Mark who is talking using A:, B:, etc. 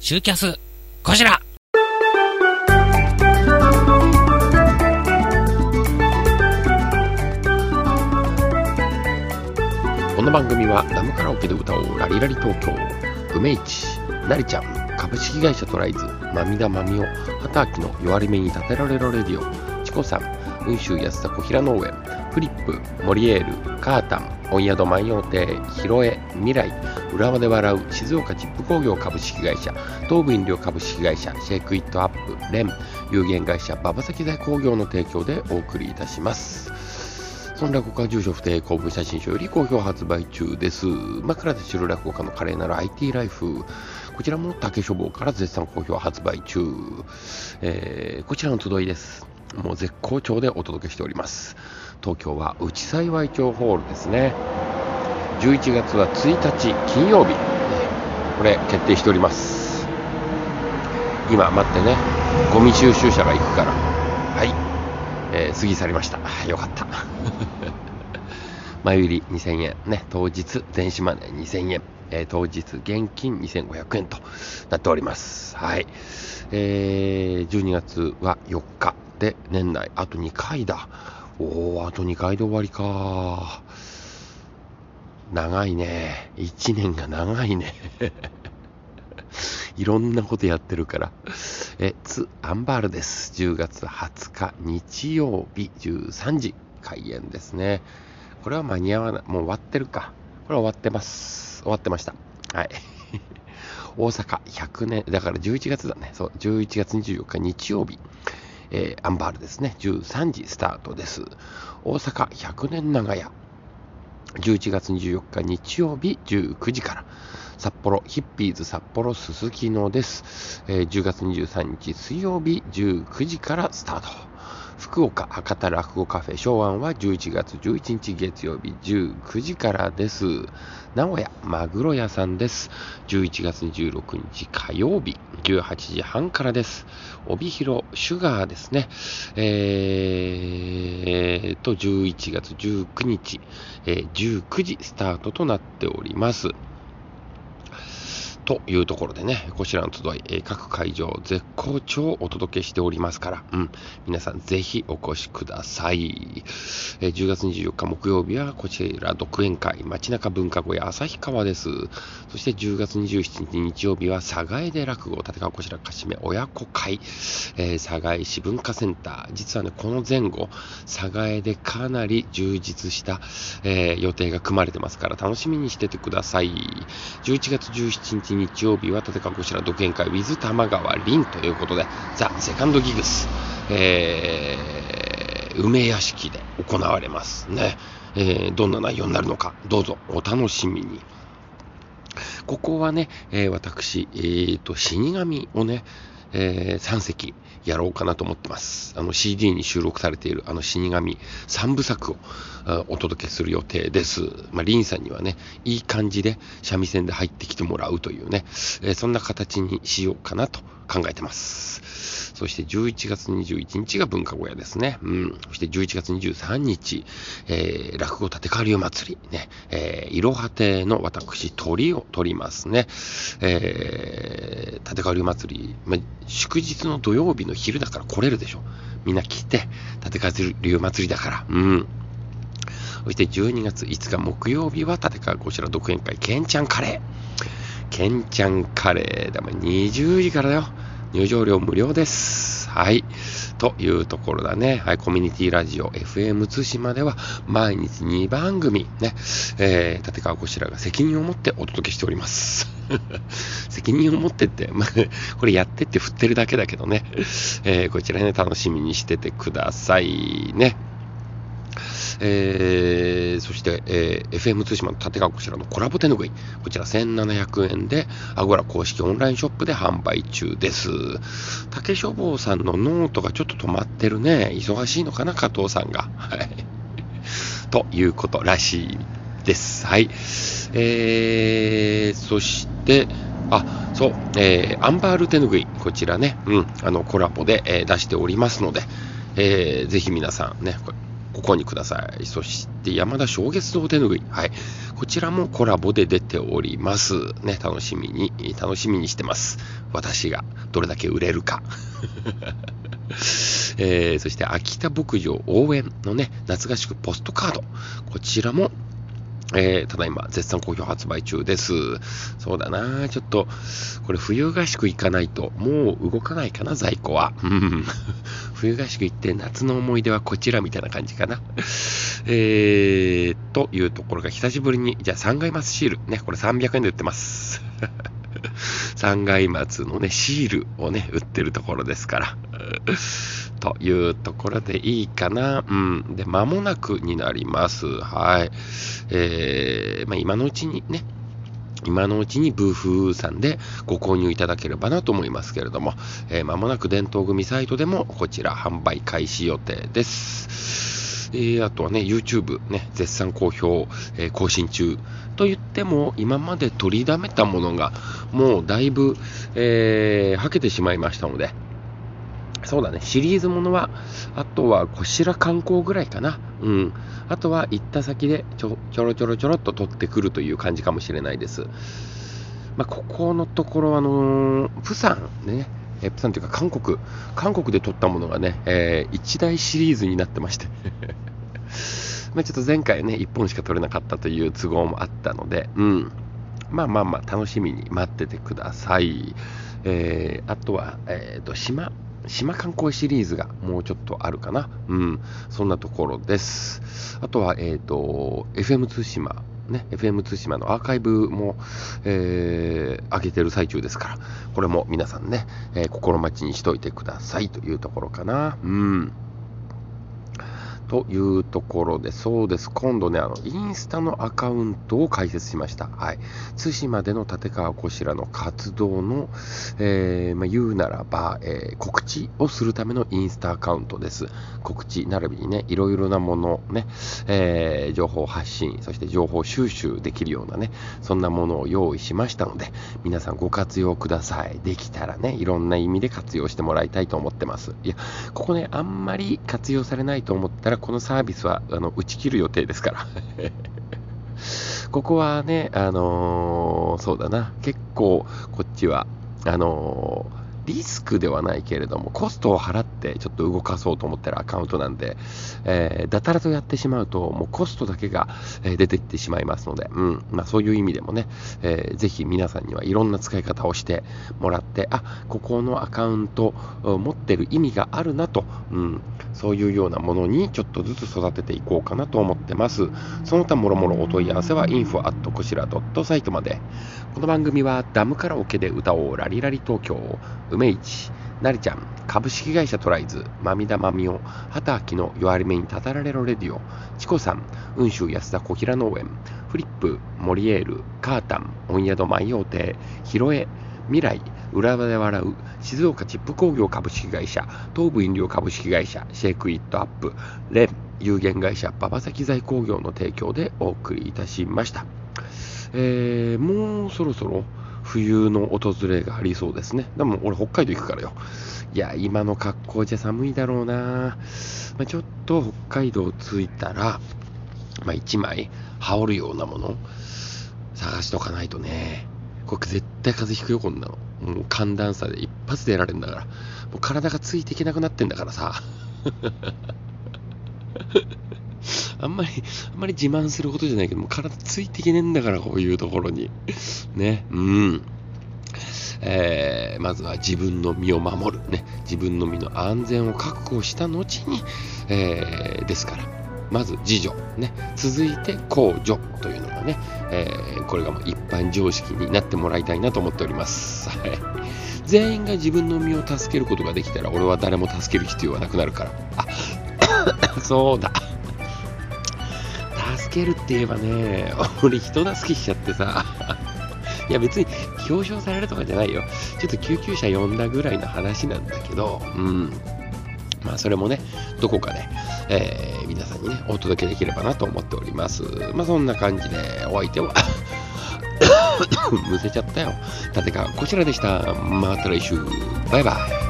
A: シューキャスこちら。
B: この番組はダムカラオケで歌おうラリラリ東京、梅市、なりちゃん、株式会社トライズ、まみだまみお、畑明の弱り目に立てられるレディオ、チコさん、雲州安田小平農園、フリップ、モリエール、カータン、温宿万葉亭、ヒロエ、未来、浦和で笑う、静岡チップ工業株式会社、東武飲料株式会社、シェイクイットアップ、レン、有限会社、馬場崎大工業の提供でお送りいたします。その落語家住所不定公文写真書より好評発売中です。枕で知る落語家の華麗なる IT ライフ、こちらも竹書房から絶賛好評発売中、こちらの集いです。もう絶好調でお届けしております。東京は内幸町ホールですね。11月は1日金曜日、これ決定しております。今待ってね、ゴミ収集車が行くから、はい、過ぎ去りました。よかった前売り2000円ね、当日電子マネー2000円、当日現金2500円となっております。はい、12月は4日で年内あと2回だ。あと2回で終わりか。長いね。1年が長いねいろんなことやってるから。アンバールです。10月20日日曜日13時開演ですね。これは間に合わない。もう終わってるか。これは終わってます。終わってました。はい大阪100年だから11月だね。そう、11月24日日曜日、アンバールですね。13時スタートです。大阪100年長屋、11月24日日曜日19時から。札幌ヒッピーズ札幌すすきのです。10月23日水曜日19時からスタート。福岡博多落語カフェ昭安は11月11日月曜日19時からです。名古屋マグロ屋さんです。11月26日火曜日18時半からです。帯広シュガーですね。11月19日、19時スタートとなっております。というところでね、こちらの集い、各会場絶好調お届けしておりますから、皆さんぜひお越しください。10月24日木曜日はこちら独演会街中文化小屋旭川です。そして10月27日日曜日は佐賀江で落語立川こちらかしめ親子会、佐賀江市文化センター。実はね、この前後佐賀江でかなり充実した、予定が組まれてますから楽しみにしててください。11月17日日曜日は立川こちら独演会 with 玉川凛ということでザ・セカンドギグス、梅屋敷で行われますね。どんな内容になるのかどうぞお楽しみに。ここはね、私、死神をね、3席やろうかなと思ってます。CD に収録されている死神3部作をお届けする予定です。リンさんにはね、いい感じで三味線で入ってきてもらうというね、そんな形にしようかなと考えてます。そして11月21日が文化小屋ですね。そして11月23日、落語立川流祭りね、いろは亭の私鳥を取りますね。立川流祭り、祝日の土曜日の昼だから来れるでしょ。みんな来て、立川流祭りだから。そして12月5日木曜日は立川こちら独演会けんちゃんカレー。けんちゃんカレーだも20時からだよ。入場料無料です。はい。というところだね。はい。コミュニティラジオ FM 津島では毎日2番組ね、立川こちらが責任を持ってお届けしております。責任を持ってって、これやってって振ってるだけだけどね。こちらね、楽しみにしててくださいね。そして、FM 通島の立川こちらのコラボ手ぬぐい、こちら1700円でアゴラ公式オンラインショップで販売中です。竹書房さんのノートがちょっと止まってるね。忙しいのかな、加藤さんが。はい。ということらしいです。はい。そしてそう、アンバール手ぬぐい、こちらね、コラボで、出しておりますので、ぜひ皆さんね、 ご購入ください。そして山田小月堂手ぬぐい、はい、こちらもコラボで出ておりますね。楽しみにしてます。私がどれだけ売れるかそして秋田牧場応援のね夏合宿ポストカード、こちらもただいま絶賛好評発売中です。そうだな、ちょっとこれ冬合宿行かないともう動かないかな、在庫は。冬合宿行って夏の思い出はこちらみたいな感じかな。というところが久しぶりに、じゃあ三階松シールね、これ300円で売ってます。三階松のねシールをね売ってるところですから。というところでいいかな。で、間もなくになります。はい。今のうちにブーフーさんでご購入いただければなと思いますけれども、間もなく伝統組サイトでもこちら販売開始予定です。あとはね、YouTube ね、絶賛好評、更新中と言っても、今まで取りだめたものがもうだいぶ、はけてしまいましたので、そうだね、シリーズものは、あとはこちら観光ぐらいかな。あとは行った先でちょろっと取ってくるという感じかもしれないです。ここのところ、プサンでね、プサンというか韓国で撮ったものがね、一大シリーズになってまして。ちょっと前回ね、1本しか撮れなかったという都合もあったので、楽しみに待っててください。あとは、島観光シリーズがもうちょっとあるかな。そんなところです。あとは、FM 通島ね、FM 通島のアーカイブも、上げてる最中ですから、これも皆さんね、心待ちにしといてくださいというところかな。というところで、そうです。今度ね、インスタのアカウントを開設しました。はい。対馬での立川こしらの活動の、言うならば、告知をするためのインスタアカウントです。告知並びにね、いろいろなものね、情報発信、そして情報収集できるようなね、そんなものを用意しましたので、皆さんご活用ください。できたらね、いろんな意味で活用してもらいたいと思ってます。いや、ここね、あんまり活用されないと思ったら、このサービスは打ち切る予定ですからここはね、そうだな、結構こっちはリスクではないけれどもコストを払ってちょっと動かそうと思ってるアカウントなんで、だたらとやってしまうともうコストだけが、出ていってしまいますので、そういう意味でもね、ぜひ皆さんにはいろんな使い方をしてもらって、ここのアカウント持ってる意味があるなと、そういうようなものにちょっとずつ育てていこうかなと思ってます。その他もろもろお問い合わせは info@koshira.site まで。この番組はダムカラオケで歌おうラリラリ東京、梅市、なりちゃん、株式会社トライズ、まみだまみお、畑明の弱り目にたたられろレディオ、チコさん、雲州安田小平農園、フリップ、モリエール、カータン、温宿万葉亭、ヒロエ、未来、浦和で笑う、静岡チップ工業株式会社、東武飲料株式会社、シェイクイットアップ、レン、有限会社、馬場崎材工業の提供でお送りいたしました。もうそろそろ冬の訪れがありそうですね。でも俺北海道行くからよ。いや、今の格好じゃ寒いだろうな。ちょっと北海道着いたら、1枚羽織るようなもの探しとかないとね。これ絶対風邪ひくよ、こんなの。もう寒暖差で一発でやられるんだから。もう体がついていけなくなってんだからさ。あんまり自慢することじゃないけども、体ついていけねえんだから、こういうところに。ね。まずは自分の身を守る。ね。自分の身の安全を確保した後に、ですから。まず自助。ね。続いて公助というのがね、これがもう一般常識になってもらいたいなと思っております。はい。全員が自分の身を助けることができたら、俺は誰も助ける必要はなくなるから。そうだ。助けるって言えばね、俺人助けしちゃってさ、いや別に表彰されるとかじゃないよ。ちょっと救急車呼んだぐらいの話なんだけど、それもね、どこかで、皆さんにね、お届けできればなと思っております。そんな感じで、お相手は、むせちゃったよ。立川こちらでした。また来週。バイバイ。